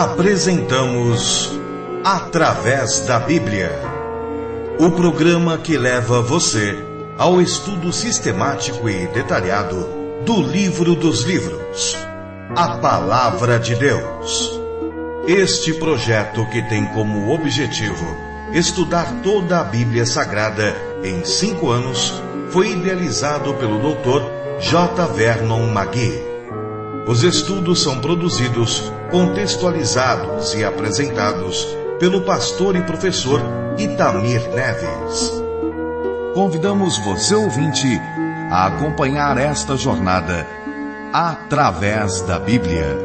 Apresentamos Através da Bíblia, o programa que leva você ao estudo sistemático e detalhado do livro dos livros, a Palavra de Deus. Este projeto, que tem como objetivo estudar toda a Bíblia Sagrada em 5 anos, foi idealizado pelo Dr. J. Vernon McGee. Os estudos são produzidos, contextualizados e apresentados pelo pastor e professor Itamir Neves. Convidamos você, ouvinte, a acompanhar esta jornada através da Bíblia.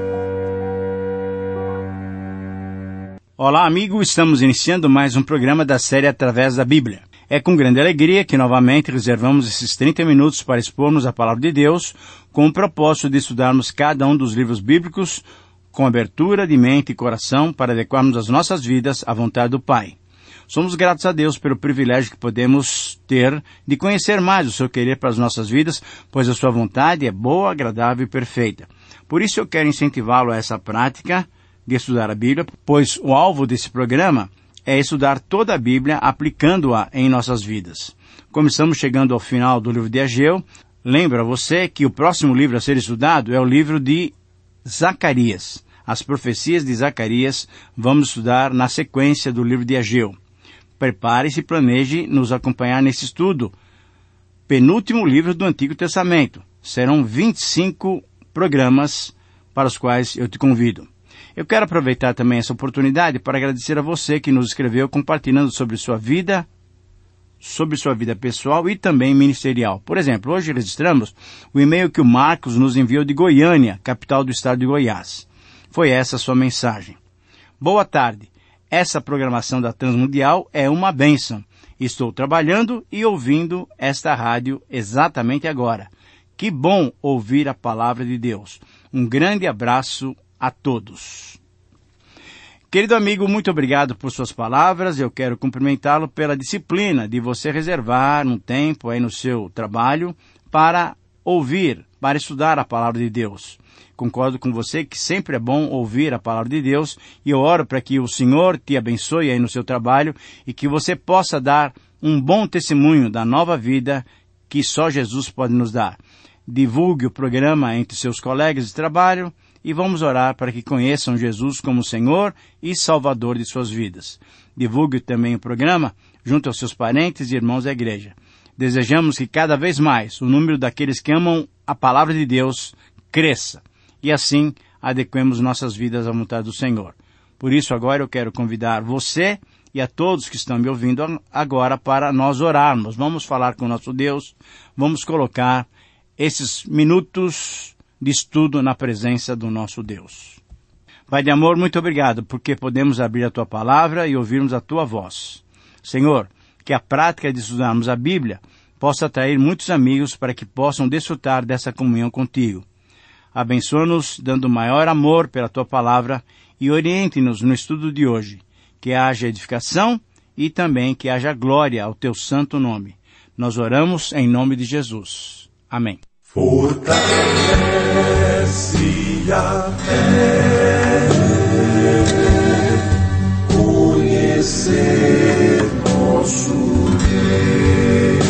Olá, amigo, estamos iniciando mais um programa da série Através da Bíblia. É com grande alegria que novamente reservamos esses 30 minutos para expormos a Palavra de Deus, com o propósito de estudarmos cada um dos livros bíblicos com abertura de mente e coração para adequarmos as nossas vidas à vontade do Pai. Somos gratos a Deus pelo privilégio que podemos ter de conhecer mais o seu querer para as nossas vidas, pois a sua vontade é boa, agradável e perfeita. Por isso eu quero incentivá-lo a essa prática de estudar a Bíblia, pois o alvo desse programa é estudar toda a Bíblia aplicando-a em nossas vidas. Como estamos chegando ao final do livro de Ageu, lembro a você que o próximo livro a ser estudado é o livro de Zacarias. As profecias de Zacarias vamos estudar na sequência do livro de Ageu. Prepare-se e planeje nos acompanhar nesse estudo. Penúltimo livro do Antigo Testamento. Serão 25 programas para os quais eu te convido. Eu quero aproveitar também essa oportunidade para agradecer a você que nos escreveu compartilhando sobre sua vida pessoal e também ministerial. Por exemplo, hoje registramos o e-mail que o Marcos nos enviou de Goiânia, capital do estado de Goiás. Foi essa a sua mensagem. Boa tarde. Essa programação da Transmundial é uma bênção. Estou trabalhando e ouvindo esta rádio exatamente agora. Que bom ouvir a palavra de Deus. Um grande abraço a todos. Querido amigo, muito obrigado por suas palavras. Eu quero cumprimentá-lo pela disciplina de você reservar um tempo aí no seu trabalho para ouvir, para estudar a palavra de Deus. Concordo com você que sempre é bom ouvir a palavra de Deus e eu oro para que o Senhor te abençoe aí no seu trabalho e que você possa dar um bom testemunho da nova vida que só Jesus pode nos dar. Divulgue o programa entre seus colegas de trabalho e vamos orar para que conheçam Jesus como Senhor e Salvador de suas vidas. Divulgue também o programa junto aos seus parentes e irmãos da igreja. Desejamos que cada vez mais o número daqueles que amam a palavra de Deus cresça e assim adequemos nossas vidas à vontade do Senhor. Por isso agora eu quero convidar você e a todos que estão me ouvindo agora para nós orarmos. Vamos falar com o nosso Deus, vamos colocar esses minutos de estudo na presença do nosso Deus. Pai de amor, muito obrigado, porque podemos abrir a Tua palavra e ouvirmos a Tua voz. Senhor, que a prática de estudarmos a Bíblia possa atrair muitos amigos para que possam desfrutar dessa comunhão contigo. Abençoa-nos, dando maior amor pela Tua palavra e oriente-nos no estudo de hoje. Que haja edificação e também que haja glória ao Teu santo nome. Nós oramos em nome de Jesus. Amém. Fortalece a fé, conhecer nosso Deus.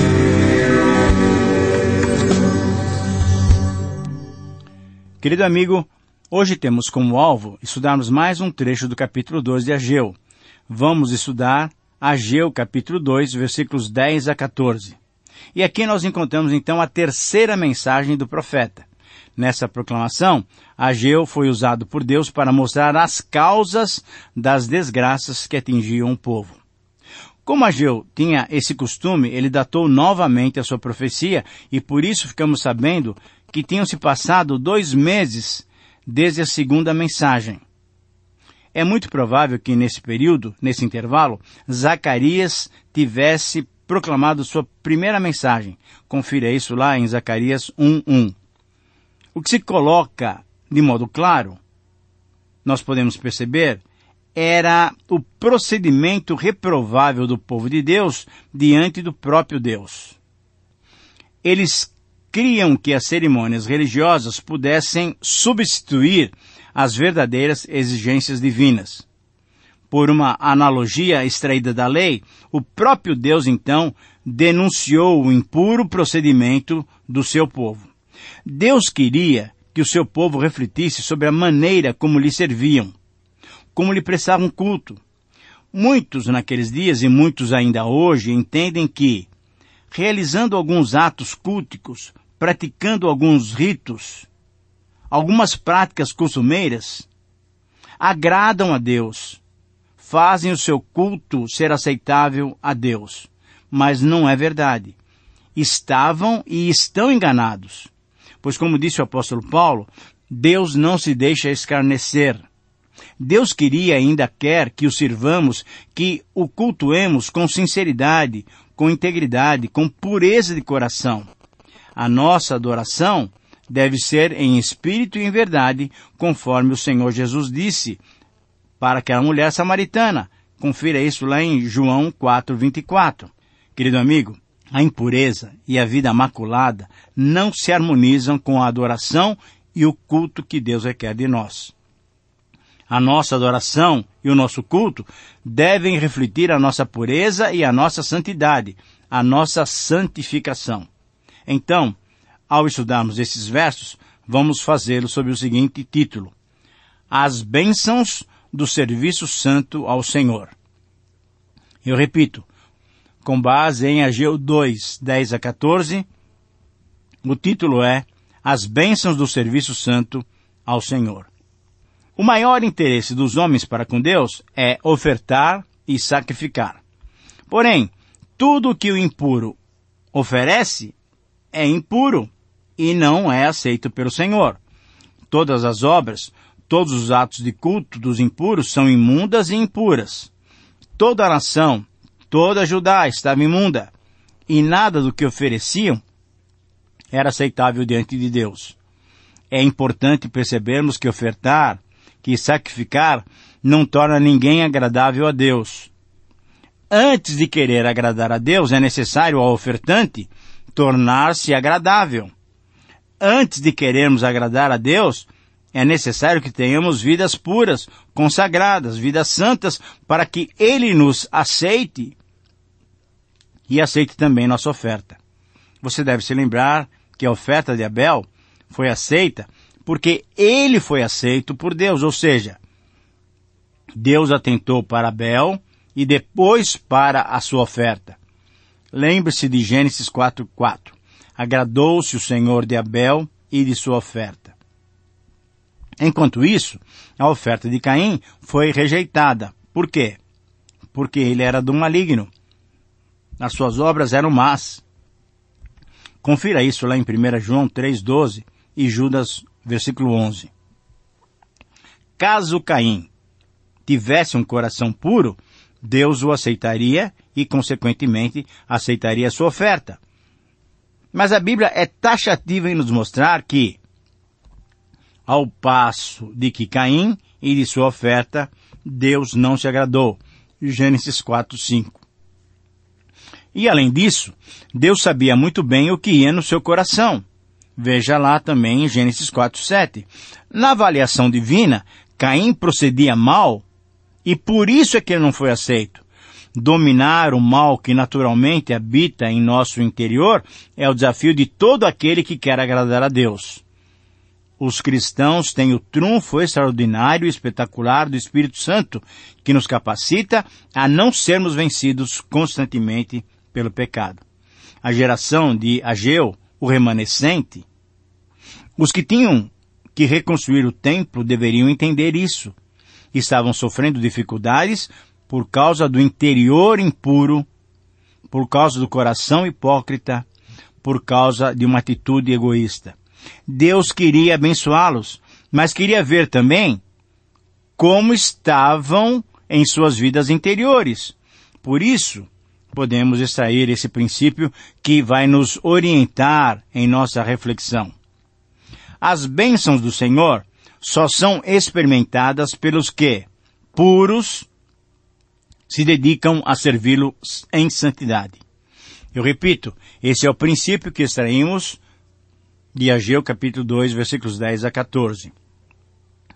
Querido amigo, hoje temos como alvo estudarmos mais um trecho do capítulo 2 de Ageu. Vamos estudar Ageu capítulo 2, versículos 10 a 14. E aqui nós encontramos então a terceira mensagem do profeta. Nessa proclamação, Ageu foi usado por Deus para mostrar as causas das desgraças que atingiam o povo. Como Ageu tinha esse costume, ele datou novamente a sua profecia e por isso ficamos sabendo que tinham se passado 2 meses desde a segunda mensagem. É muito provável que nesse período, nesse intervalo, Zacarias tivesse proclamado sua primeira mensagem. Confira isso lá em Zacarias 1:1. O que se coloca de modo claro, nós podemos perceber, era o procedimento reprovável do povo de Deus diante do próprio Deus. Eles criam que as cerimônias religiosas pudessem substituir as verdadeiras exigências divinas. Por uma analogia extraída da lei, o próprio Deus, então, denunciou o impuro procedimento do seu povo. Deus queria que o seu povo refletisse sobre a maneira como lhe serviam, como lhe prestavam culto. Muitos naqueles dias, e muitos ainda hoje, entendem que, realizando alguns atos culticos, praticando alguns ritos, algumas práticas costumeiras, agradam a Deus, fazem o seu culto ser aceitável a Deus. Mas não é verdade. Estavam e estão enganados. Pois, como disse o apóstolo Paulo, Deus não se deixa escarnecer. Deus queria e ainda quer que o sirvamos, que o cultuemos com sinceridade, com integridade, com pureza de coração. A nossa adoração deve ser em espírito e em verdade, conforme o Senhor Jesus disse para aquela mulher samaritana. Confira isso lá em João 4:24. Querido amigo, a impureza e a vida maculada não se harmonizam com a adoração e o culto que Deus requer de nós. A nossa adoração e o nosso culto devem refletir a nossa pureza e a nossa santidade, a nossa santificação. Então, ao estudarmos esses versos, vamos fazê-lo sob o seguinte título: As bênçãos do serviço santo ao Senhor. Eu repito, com base em Ageu 2, 10 a 14, o título é As bênçãos do serviço santo ao Senhor. O maior interesse dos homens para com Deus é ofertar e sacrificar. Porém, tudo o que o impuro oferece é impuro e não é aceito pelo Senhor. Todas as obras, todos os atos de culto dos impuros são imundas e impuras. Toda a nação, toda Judá estava imunda, e nada do que ofereciam era aceitável diante de Deus. É importante percebermos que ofertar, que sacrificar, não torna ninguém agradável a Deus. Antes de querer agradar a Deus, é necessário ao ofertante tornar-se agradável. Antes de querermos agradar a Deus, é necessário que tenhamos vidas puras, consagradas, vidas santas, para que Ele nos aceite e aceite também nossa oferta. Você deve se lembrar que a oferta de Abel foi aceita porque ele foi aceito por Deus, ou seja, Deus atentou para Abel e depois para a sua oferta. Lembre-se de Gênesis 4:4. Agradou-se o Senhor de Abel e de sua oferta. Enquanto isso, a oferta de Caim foi rejeitada. Por quê? Porque ele era do maligno. As suas obras eram más. Confira isso lá em 1 João 3:12 e Judas, versículo 11. Caso Caim tivesse um coração puro, Deus o aceitaria e, consequentemente, aceitaria a sua oferta. Mas a Bíblia é taxativa em nos mostrar que, ao passo de que Caim e de sua oferta, Deus não se agradou. Gênesis 4:5. E além disso, Deus sabia muito bem o que ia no seu coração. Veja lá também em Gênesis 4:7. Na avaliação divina, Caim procedia mal e por isso é que ele não foi aceito. Dominar o mal que naturalmente habita em nosso interior é o desafio de todo aquele que quer agradar a Deus. Os cristãos têm o trunfo extraordinário e espetacular do Espírito Santo, que nos capacita a não sermos vencidos constantemente pelo pecado. A geração de Ageu, o remanescente, os que tinham que reconstruir o templo deveriam entender isso. Estavam sofrendo dificuldades por causa do interior impuro, por causa do coração hipócrita, por causa de uma atitude egoísta. Deus queria abençoá-los, mas queria ver também como estavam em suas vidas interiores. Por isso, podemos extrair esse princípio que vai nos orientar em nossa reflexão. As bênçãos do Senhor só são experimentadas pelos que, puros, se dedicam a servi-lo em santidade. Eu repito, esse é o princípio que extraímos de Ageu capítulo 2, versículos 10 a 14.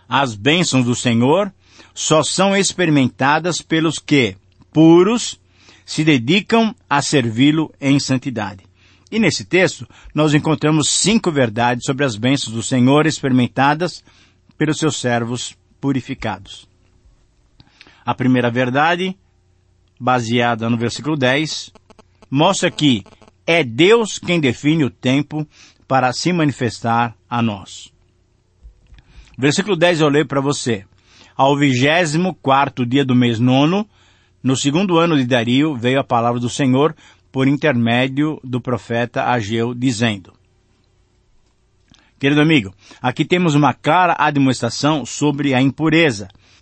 As bênçãos do Senhor só são experimentadas pelos que, puros, se dedicam a servi-lo em santidade. E nesse texto, nós encontramos 5 verdades sobre as bênçãos do Senhor experimentadas pelos seus servos purificados. A primeira verdade, baseada no versículo 10, mostra que é Deus quem define o tempo para se manifestar a nós. Versículo 10 eu leio para você. Ao 24º dia do mês 9, no 2º ano de Dario, veio a palavra do Senhor por intermédio do profeta Ageu, dizendo... Querido amigo, aqui temos uma clara admoestação sobre a impureza.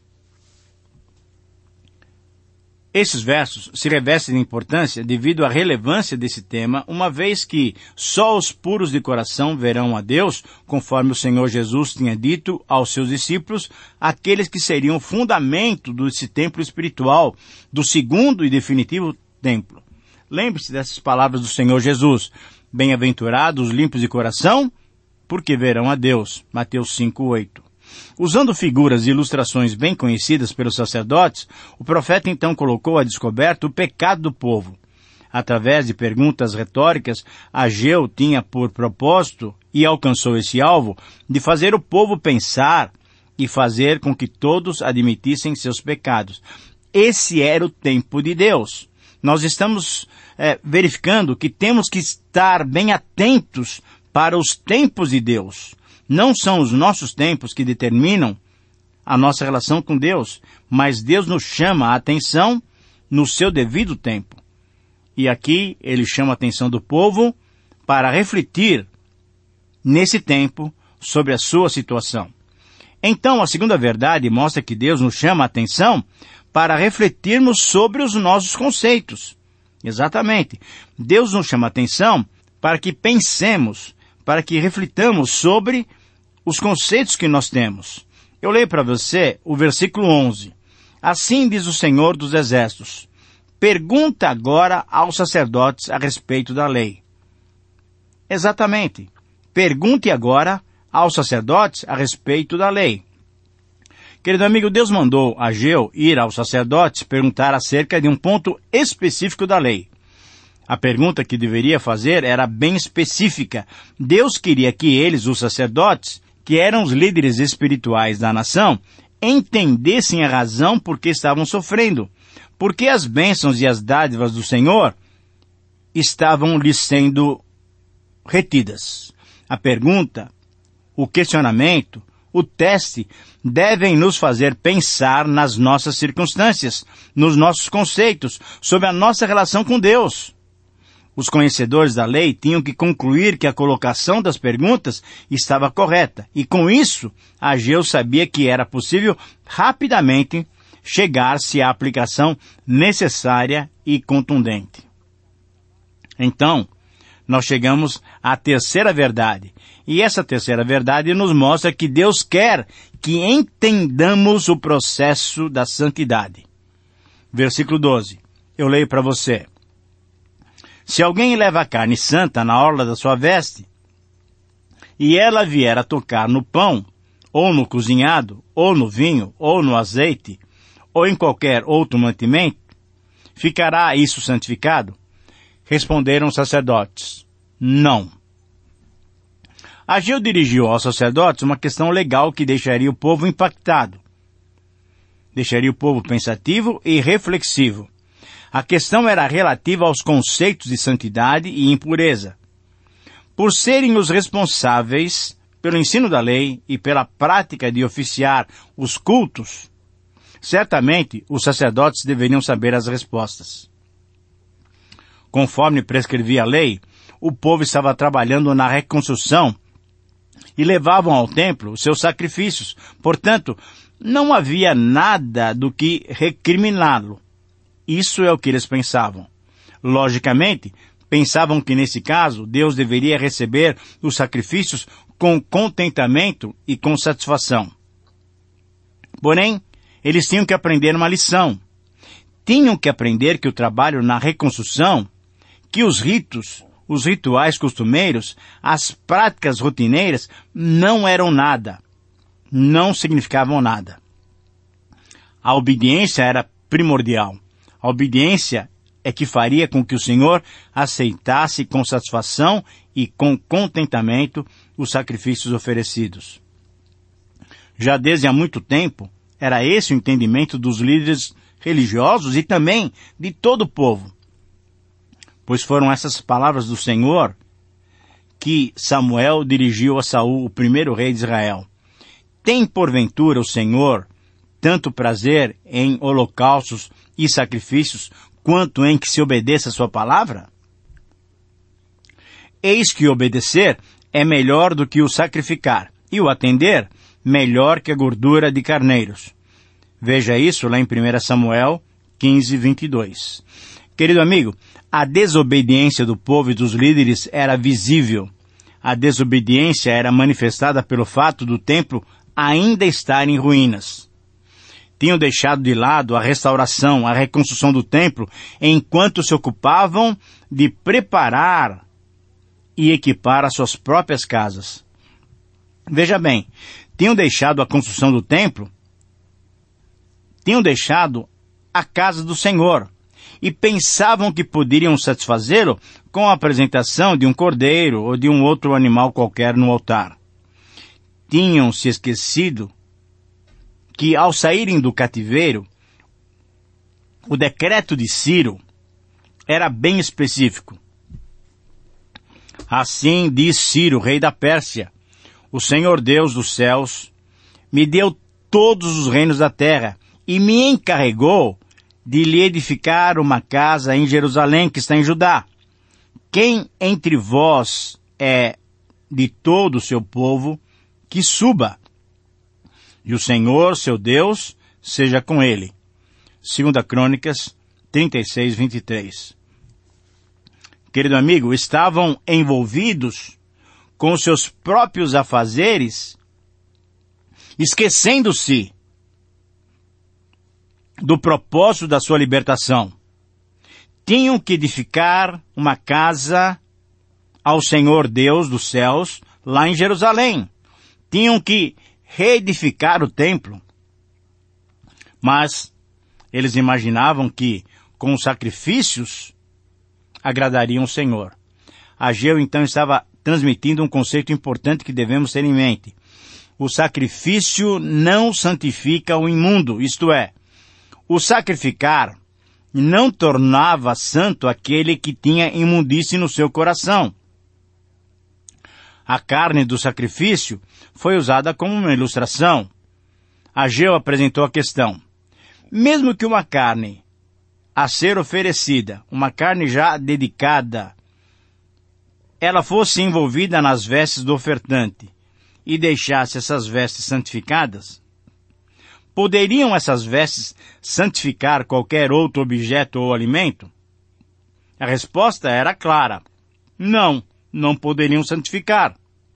Esses versos se revestem de importância devido à relevância desse tema, uma vez que só os puros de coração verão a Deus, conforme o Senhor Jesus tinha dito aos seus discípulos, aqueles que seriam o fundamento desse templo espiritual, do segundo e definitivo templo. Lembre-se dessas palavras do Senhor Jesus. Bem-aventurados os limpos de coração, porque verão a Deus. Mateus 5:8. Usando figuras e ilustrações bem conhecidas pelos sacerdotes, o profeta então colocou à descoberta o pecado do povo. Através de perguntas retóricas, Ageu tinha por propósito, e alcançou esse alvo, de fazer o povo pensar e fazer com que todos admitissem seus pecados. Esse era o tempo de Deus. Nós estamos verificando que temos que estar bem atentos para os tempos de Deus. Não são os nossos tempos que determinam a nossa relação com Deus, mas Deus nos chama a atenção no seu devido tempo. E aqui ele chama a atenção do povo para refletir nesse tempo sobre a sua situação. Então, a segunda verdade mostra que Deus nos chama a atenção para refletirmos sobre os nossos conceitos. Exatamente. Deus nos chama a atenção para que pensemos, para que reflitamos sobre os conceitos que nós temos. Eu leio para você o versículo 11. Assim diz o Senhor dos Exércitos: pergunta agora aos sacerdotes a respeito da lei. Exatamente. Pergunte agora aos sacerdotes a respeito da lei. Querido amigo, Deus mandou Ageu ir aos sacerdotes perguntar acerca de um ponto específico da lei. A pergunta que deveria fazer era bem específica. Deus queria que eles, os sacerdotes, que eram os líderes espirituais da nação, entendessem a razão por que estavam sofrendo, porque as bênçãos e as dádivas do Senhor estavam lhes sendo retidas. A pergunta, o questionamento, o teste devem nos fazer pensar nas nossas circunstâncias, nos nossos conceitos, sobre a nossa relação com Deus. Os conhecedores da lei tinham que concluir que a colocação das perguntas estava correta, e com isso, Ageu sabia que era possível rapidamente chegar-se à aplicação necessária e contundente. Então, nós chegamos à terceira verdade, e essa terceira verdade nos mostra que Deus quer que entendamos o processo da santidade. Versículo 12, eu leio para você. Se alguém leva a carne santa na orla da sua veste, e ela vier a tocar no pão, ou no cozinhado, ou no vinho, ou no azeite, ou em qualquer outro mantimento, ficará isso santificado? Responderam os sacerdotes: não. Ageu dirigiu aos sacerdotes uma questão legal que deixaria o povo impactado. Deixaria o povo pensativo e reflexivo. A questão era relativa aos conceitos de santidade e impureza. Por serem os responsáveis pelo ensino da lei e pela prática de oficiar os cultos, certamente os sacerdotes deveriam saber as respostas. Conforme prescrevia a lei, o povo estava trabalhando na reconstrução e levavam ao templo os seus sacrifícios. Portanto, não havia nada do que recriminá-lo. Isso é o que eles pensavam. Logicamente, pensavam que nesse caso Deus deveria receber os sacrifícios com contentamento e com satisfação. Porém, eles tinham que aprender uma lição. Tinham que aprender que o trabalho na reconstrução, que os ritos, os rituais costumeiros, as práticas rotineiras não eram nada. não significavam nada. A obediência era primordial. A obediência é que faria com que o Senhor aceitasse com satisfação e com contentamento os sacrifícios oferecidos. Já desde há muito tempo, era esse o entendimento dos líderes religiosos e também de todo o povo. Pois foram essas palavras do Senhor que Samuel dirigiu a Saul, o primeiro rei de Israel. Tem porventura o Senhor tanto prazer em holocaustos e sacrifícios, quanto em que se obedeça a sua palavra? Eis que obedecer é melhor do que o sacrificar, e o atender melhor que a gordura de carneiros. Veja isso lá em 1 Samuel 15, 22. Querido amigo, a desobediência do povo e dos líderes era visível. A desobediência era manifestada pelo fato do templo ainda estar em ruínas. Tinham deixado de lado a restauração, a reconstrução do templo, enquanto se ocupavam de preparar e equipar as suas próprias casas. Veja bem, tinham deixado a construção do templo, tinham deixado a casa do Senhor, e pensavam que poderiam satisfazê-lo com a apresentação de um cordeiro ou de um outro animal qualquer no altar. Tinham se esquecido que, ao saírem do cativeiro, o decreto de Ciro era bem específico. Assim diz Ciro, rei da Pérsia: o Senhor Deus dos céus me deu todos os reinos da terra e me encarregou de lhe edificar uma casa em Jerusalém, que está em Judá. Quem entre vós é de todo o seu povo, que suba, e o Senhor, seu Deus, seja com ele. 2 Crônicas 36, 23. Querido amigo, estavam envolvidos com os seus próprios afazeres, esquecendo-se do propósito da sua libertação. Tinham que edificar uma casa ao Senhor Deus dos céus, lá em Jerusalém. Tinham que reedificar o templo. Mas eles imaginavam que, com os sacrifícios, agradariam o Senhor. Ageu, então, estava transmitindo um conceito importante que devemos ter em mente. O sacrifício não santifica o imundo, isto é, o sacrificar não tornava santo aquele que tinha imundície no seu coração. A carne do sacrifício foi usada como uma ilustração. Ageu apresentou a questão. Mesmo que uma carne a ser oferecida, uma carne já dedicada, ela fosse envolvida nas vestes do ofertante e deixasse essas vestes santificadas, poderiam essas vestes santificar qualquer outro objeto ou alimento? A resposta era clara. Não poderiam santificar.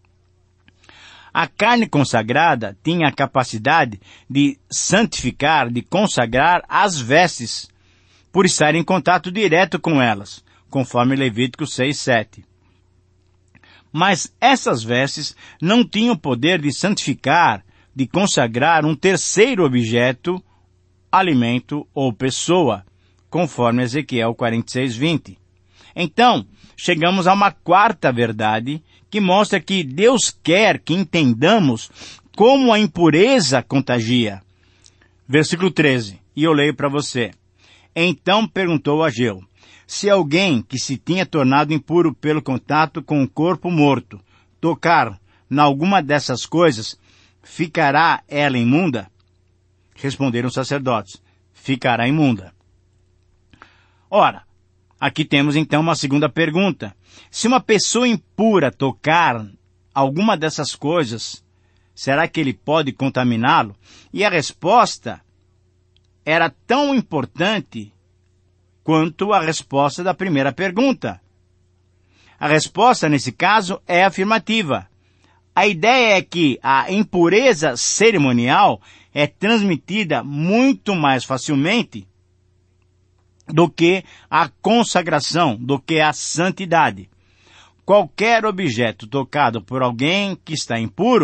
A carne consagrada tinha a capacidade de santificar, de consagrar as vestes, por estar em contato direto com elas, conforme Levítico 6:7. Mas essas vestes não tinham poder de santificar, de consagrar um terceiro objeto, alimento ou pessoa, conforme Ezequiel 46:20. Então, chegamos a uma quarta verdade que mostra que Deus quer que entendamos como a impureza contagia. Versículo 13, e eu leio para você. Então perguntou Ageu: se alguém que se tinha tornado impuro pelo contato com o corpo morto tocar em alguma dessas coisas, ficará ela imunda? Responderam os sacerdotes: ficará imunda. Ora, aqui temos então uma segunda pergunta. Se uma pessoa impura tocar alguma dessas coisas, será que ele pode contaminá-lo? E a resposta era tão importante quanto a resposta da primeira pergunta. A resposta, nesse caso, é afirmativa. A ideia é que a impureza cerimonial é transmitida muito mais facilmente do que a consagração, do que a santidade. Qualquer objeto tocado por alguém que está impuro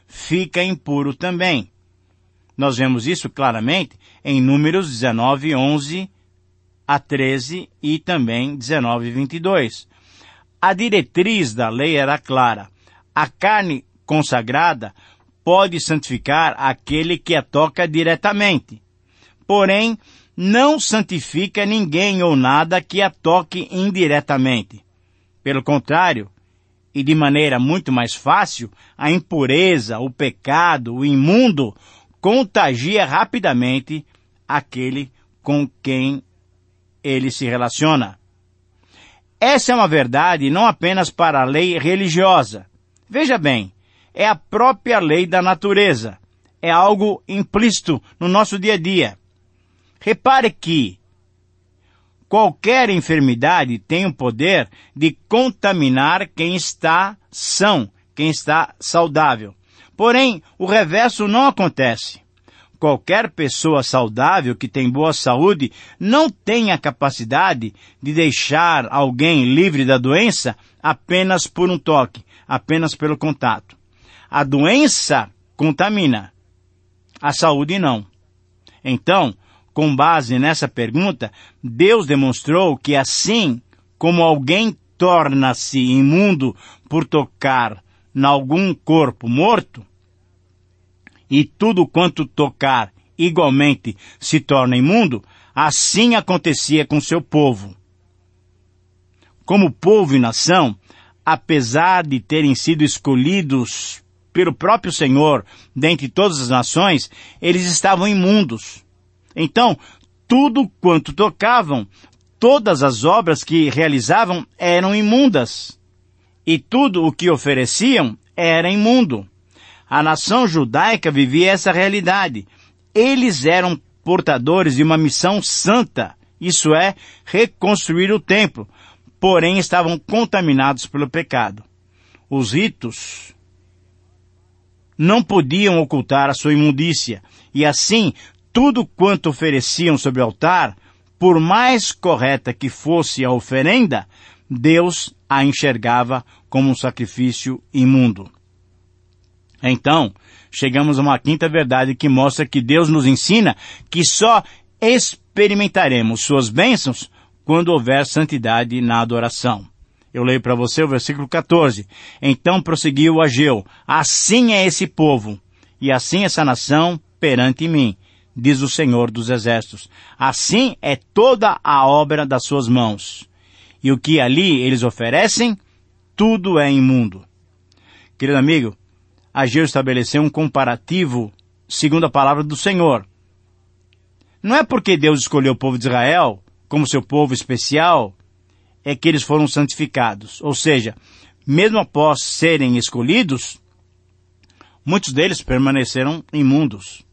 fica impuro também. Nós vemos isso claramente em Números 19, 11 a 13 e também 19, 22. A diretriz da lei era clara. A carne consagrada pode santificar aquele que a toca diretamente. Porém, não santifica ninguém ou nada que a toque indiretamente. Pelo contrário, e de maneira muito mais fácil, a impureza, o pecado, o imundo, contagia rapidamente aquele com quem ele se relaciona. Essa é uma verdade não apenas para a lei religiosa. Veja bem, é a própria lei da natureza. É algo implícito no nosso dia a dia. Repare que qualquer enfermidade tem o poder de contaminar quem está são, quem está saudável. Porém, o reverso não acontece. Qualquer pessoa saudável que tem boa saúde não tem a capacidade de deixar alguém livre da doença apenas por um toque, apenas pelo contato. A doença contamina, a saúde não. Então, com base nessa pergunta, Deus demonstrou que assim como alguém torna-se imundo por tocar em algum corpo morto, e tudo quanto tocar igualmente se torna imundo, assim acontecia com seu povo. Como povo e nação, apesar de terem sido escolhidos pelo próprio Senhor dentre todas as nações, eles estavam imundos. Então, tudo quanto tocavam, todas as obras que realizavam eram imundas. E tudo o que ofereciam era imundo. A nação judaica vivia essa realidade. Eles eram portadores de uma missão santa, isso é, reconstruir o templo, porém estavam contaminados pelo pecado. Os ritos não podiam ocultar a sua imundícia, e assim, tudo quanto ofereciam sobre o altar, por mais correta que fosse a oferenda, Deus a enxergava como um sacrifício imundo. Então, chegamos a uma quinta verdade que mostra que Deus nos ensina que só experimentaremos suas bênçãos quando houver santidade na adoração. Eu leio para você o versículo 14. Então prosseguiu Ageu: assim é esse povo, e assim essa nação perante mim, diz o Senhor dos Exércitos. Assim é toda a obra das suas mãos. E o que ali eles oferecem, tudo é imundo. Querido amigo, Ageu estabeleceu um comparativo segundo a palavra do Senhor. Não é porque Deus escolheu o povo de Israel como seu povo especial, é que eles foram santificados. Ou seja, mesmo após serem escolhidos, muitos deles permaneceram imundos.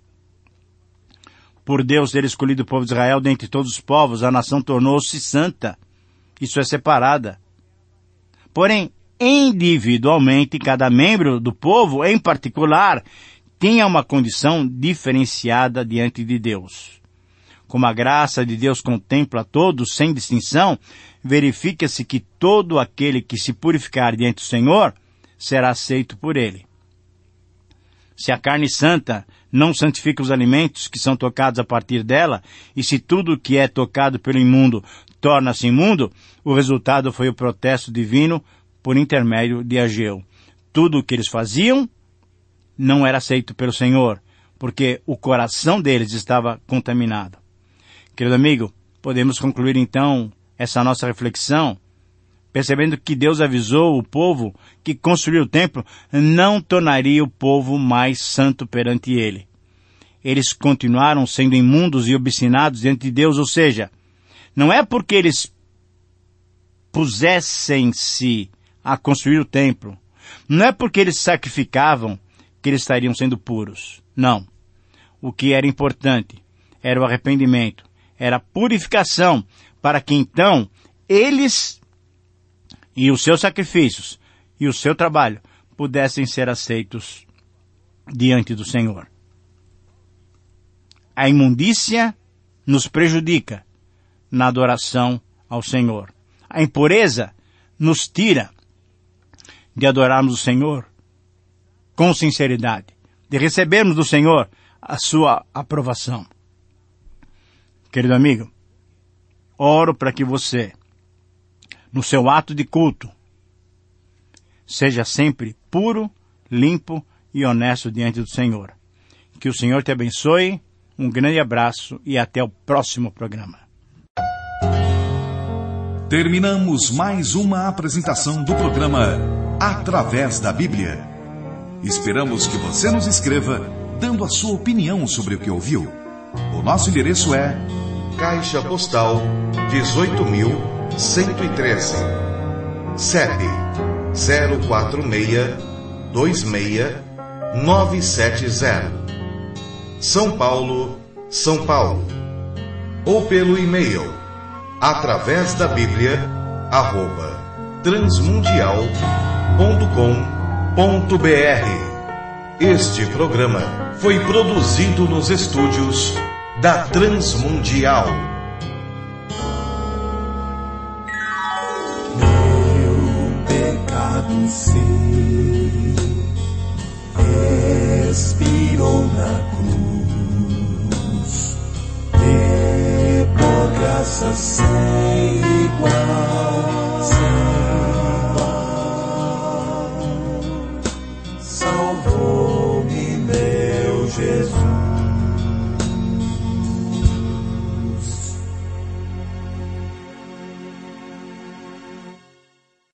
Por Deus ter escolhido o povo de Israel dentre todos os povos, a nação tornou-se santa. Isso é separada. Porém, individualmente, cada membro do povo, em particular, tinha uma condição diferenciada diante de Deus. Como a graça de Deus contempla a todos sem distinção, verifica-se que todo aquele que se purificar diante do Senhor será aceito por Ele. Se a carne santa não santifica os alimentos que são tocados a partir dela, e se tudo que é tocado pelo imundo torna-se imundo, o resultado foi o protesto divino por intermédio de Ageu. Tudo o que eles faziam não era aceito pelo Senhor, porque o coração deles estava contaminado. Querido amigo, podemos concluir então essa nossa reflexão, percebendo que Deus avisou o povo que construir o templo não tornaria o povo mais santo perante Ele. Eles continuaram sendo imundos e obstinados diante de Deus, ou seja, não é porque eles pusessem-se a construir o templo, não é porque eles sacrificavam que eles estariam sendo puros. Não. O que era importante era o arrependimento, era a purificação, para que então eles e os seus sacrifícios e o seu trabalho pudessem ser aceitos diante do Senhor. A imundícia nos prejudica na adoração ao Senhor. A impureza nos tira de adorarmos o Senhor com sinceridade, de recebermos do Senhor a sua aprovação. Querido amigo, oro para que você, no seu ato de culto, seja sempre puro, limpo e honesto diante do Senhor. Que o Senhor te abençoe, um grande abraço e até o próximo programa. Terminamos mais uma apresentação do programa Através da Bíblia. Esperamos que você nos escreva, dando a sua opinião sobre o que ouviu. O nosso endereço é Caixa Postal 18.113, CEP 04626-970, São Paulo, São Paulo. Ou pelo e-mail através da Bíblia @transmundial.com.br. Este programa foi produzido nos estúdios da Transmundial. Meu pecado sei, expirou na cruz, por graça sem igual.